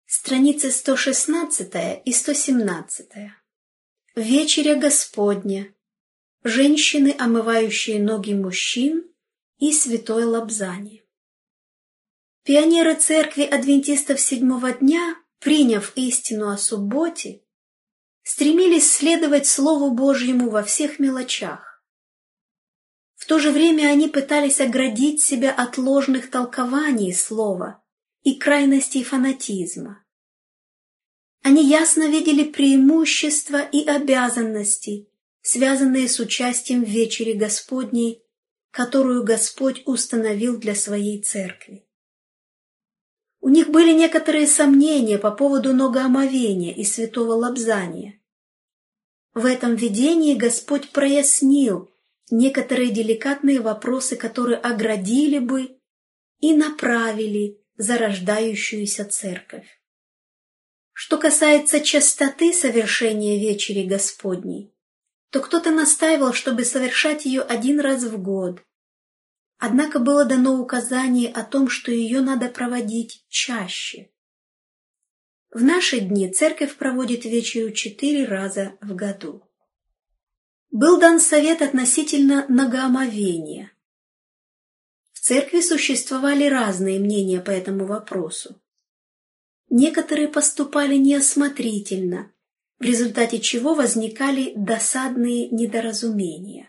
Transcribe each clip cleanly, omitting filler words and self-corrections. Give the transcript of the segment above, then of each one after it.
Страницы 116 и 117. Вечеря Господня. Женщины, омывающие ноги мужчин, и святое лобзание. Пионеры церкви адвентистов седьмого дня, приняв истину о субботе, стремились следовать Слову Божьему во всех мелочах. В то же время они пытались оградить себя от ложных толкований Слова и крайностей фанатизма. Они ясно видели преимущества и обязанности, связанные с участием в вечере Господней, которую Господь установил для своей церкви. У них были некоторые сомнения по поводу ногоомовения и святого лобзания. В этом видении Господь прояснил некоторые деликатные вопросы, которые оградили бы и направили зарождающуюся церковь. Что касается частоты совершения вечери Господней, то кто-то настаивал, чтобы совершать ее один раз в год. Однако было дано указание о том, что ее надо проводить чаще. В наши дни церковь проводит вечерю 4 раза в году. Был дан совет относительно ногоомовения. В церкви существовали разные мнения по этому вопросу. Некоторые поступали неосмотрительно, в результате чего возникали досадные недоразумения.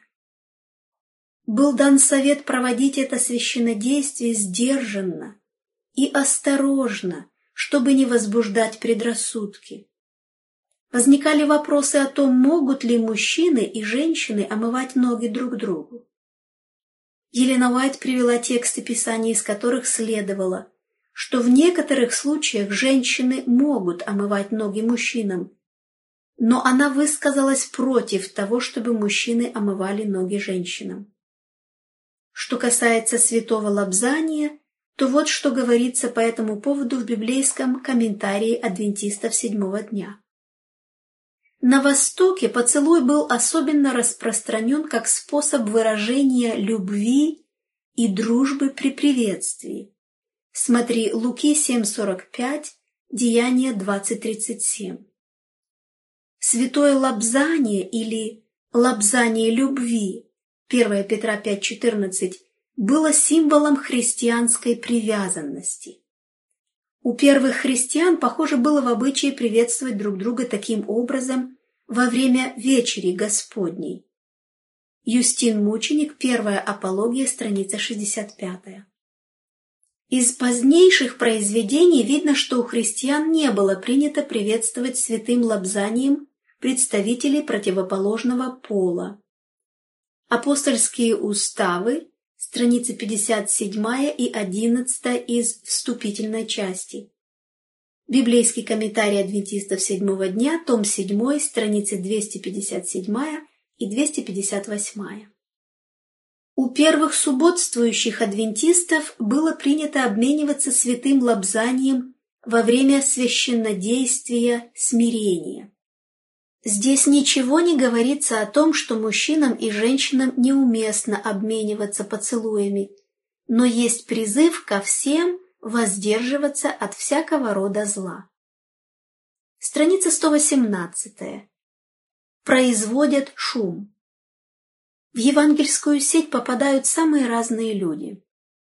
Был дан совет проводить это священнодействие сдержанно и осторожно, чтобы не возбуждать предрассудки. Возникали вопросы о том, могут ли мужчины и женщины омывать ноги друг другу. Елена Уайт привела тексты Писания, из которых следовало, что в некоторых случаях женщины могут омывать ноги мужчинам, но она высказалась против того, чтобы мужчины омывали ноги женщинам. Что касается святого лобзания, то вот что говорится по этому поводу в библейском комментарии адвентистов седьмого дня. На Востоке поцелуй был особенно распространен как способ выражения любви и дружбы при приветствии. Смотри Луки 7:45, Деяния 20:37. Святое лобзание или лобзание любви, 1 Петра 5:14, было символом христианской привязанности. У первых христиан, похоже, было в обычае приветствовать друг друга таким образом во время вечери Господней. Юстин Мученик, Первая Апология, страница 65. Из позднейших произведений видно, что у христиан не было принято приветствовать святым лобзанием представителей противоположного пола. Апостольские уставы, страницы 57 и 11 из вступительной части. Библейский комментарий адвентистов седьмого дня, том 7, страницы 257 и 258. У первых субботствующих адвентистов было принято обмениваться святым лобзанием во время священнодействия смирения. Здесь ничего не говорится о том, что мужчинам и женщинам неуместно обмениваться поцелуями, но есть призыв ко всем воздерживаться от всякого рода зла. Страница 118. Производят шум. В евангельскую сеть попадают самые разные люди.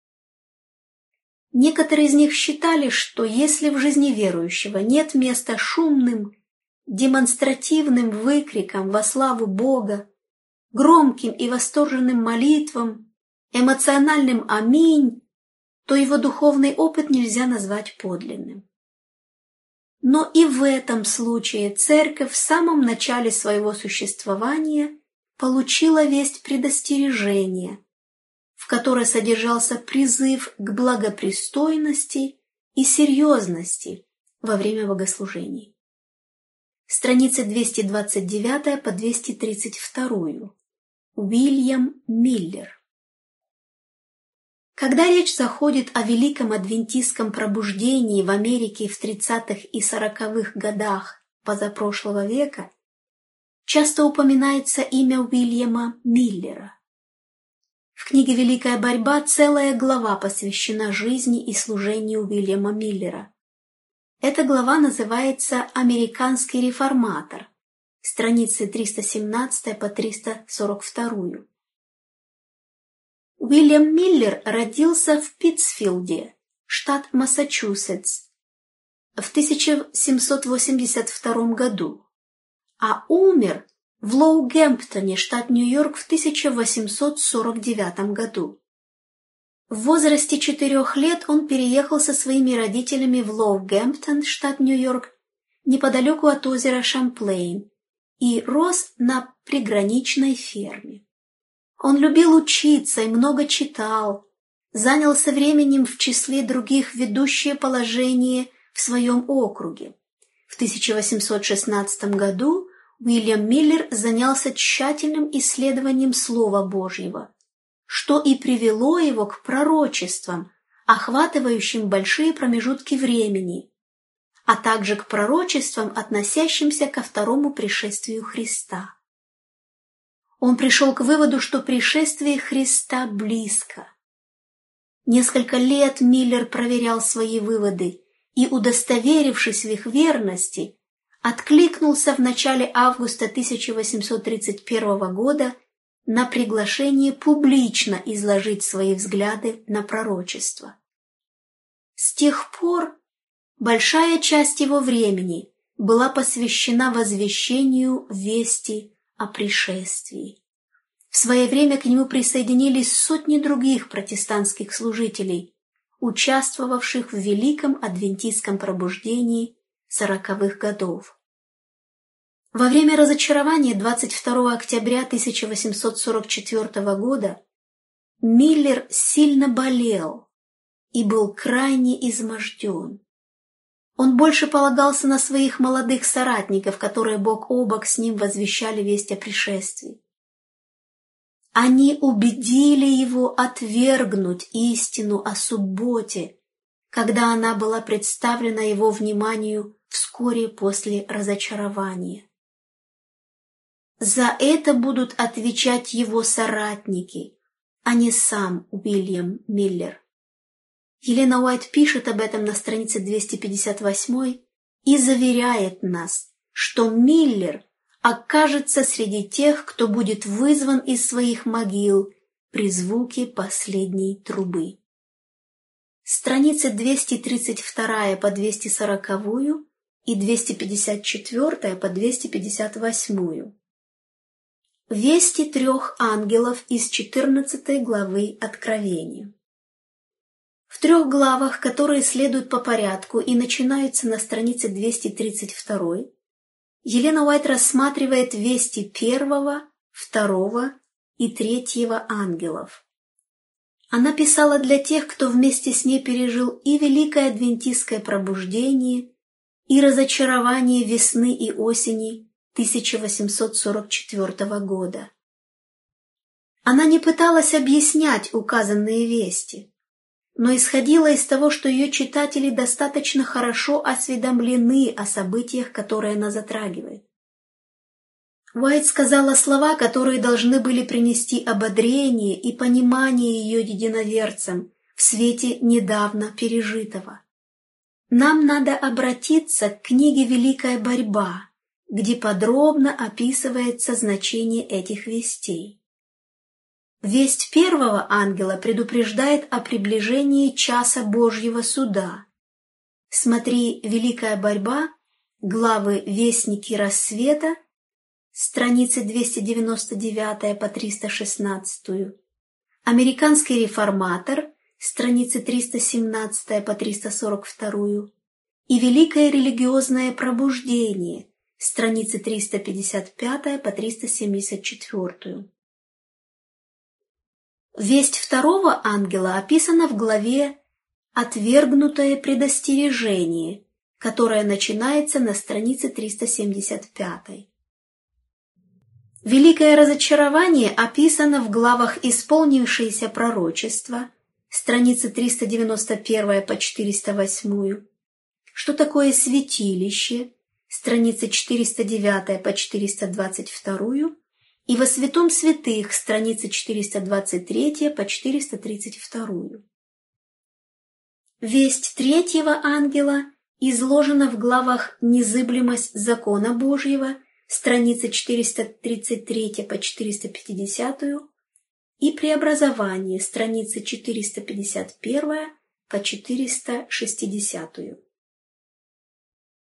Некоторые из них считали, что если в жизни верующего нет места шумным, демонстративным выкрикам во славу Бога, громким и восторженным молитвам, эмоциональным «Аминь», то его духовный опыт нельзя назвать подлинным. Но и в этом случае церковь в самом начале своего существования получила весть предостережения, в которой содержался призыв к благопристойности и серьезности во время богослужений. Страницы 229 по 232. Уильям Миллер. Когда речь заходит о великом адвентистском пробуждении в Америке в 30-х и 40-х годах позапрошлого века, часто упоминается имя Уильяма Миллера. В книге «Великая борьба» целая глава посвящена жизни и служению Уильяма Миллера. Эта глава называется «Американский реформатор», страницы 317 по 342. Уильям Миллер родился в Питтсфилде, штат Массачусетс, в 1782 году, а умер в Лоугемптоне, штат Нью-Йорк, в 1849 году. В возрасте 4 лет он переехал со своими родителями в Лоугемптон, штат Нью-Йорк, неподалеку от озера Шамплейн, и рос на приграничной ферме. Он любил учиться и много читал, занял со временем в числе других ведущее положение в своем округе. В 1816 году Уильям Миллер занялся тщательным исследованием Слова Божьего, что и привело его к пророчествам, охватывающим большие промежутки времени, а также к пророчествам, относящимся ко второму пришествию Христа. Он пришел к выводу, что пришествие Христа близко. Несколько лет Миллер проверял свои выводы и, удостоверившись в их верности, откликнулся в начале августа 1831 года на приглашение публично изложить свои взгляды на пророчество. С тех пор большая часть его времени была посвящена возвещению вести о пришествии. В свое время к нему присоединились сотни других протестантских служителей, участвовавших в Великом Адвентистском пробуждении 40-х годов. Во время разочарования 22 октября 1844 года Миллер сильно болел и был крайне изможден. Он больше полагался на своих молодых соратников, которые бок о бок с ним возвещали весть о пришествии. Они убедили его отвергнуть истину о субботе, когда она была представлена его вниманию вскоре после разочарования. За это будут отвечать его соратники, а не сам Уильям Миллер. Елена Уайт пишет об этом на странице 258 и заверяет нас, что Миллер окажется среди тех, кто будет вызван из своих могил при звуке последней трубы. Страницы 232 по 240 и 254 по 258. Вести 3 ангелов из 14 главы Откровения. В 3 главах, которые следуют по порядку и начинаются на странице 232, Елена Уайт рассматривает вести 1, 2 и 3 ангелов. Она писала для тех, кто вместе с ней пережил и Великое Адвентистское пробуждение, и разочарование весны и осени 1844 года. Она не пыталась объяснять указанные вести, но исходила из того, что ее читатели достаточно хорошо осведомлены о событиях, которые она затрагивает. Уайт сказала слова, которые должны были принести ободрение и понимание ее единоверцам в свете недавно пережитого. Нам надо обратиться к книге «Великая борьба», где подробно описывается значение этих вестей. Весть 1 ангела предупреждает о приближении часа Божьего суда. Смотри «Великая борьба», главы «Вестники рассвета», страницы 299 по 316, «Американский реформатор», страницы 317 по 342 и «Великое религиозное пробуждение», страницы 355 по 374. Весть 2 ангела описана в главе «Отвергнутое предостережение», которая начинается на странице 375. Великое разочарование описано в главах «Исполнившиеся пророчества», страницы 391 по 408, «Что такое святилище», страницы 409 по 422, и «Во святом святых», страницы 423 по 432. Весть 3 ангела изложено в главах «Незыблемость закона Божьего», страницы 433 по 450, и «Преобразование», страницы 451 по 460.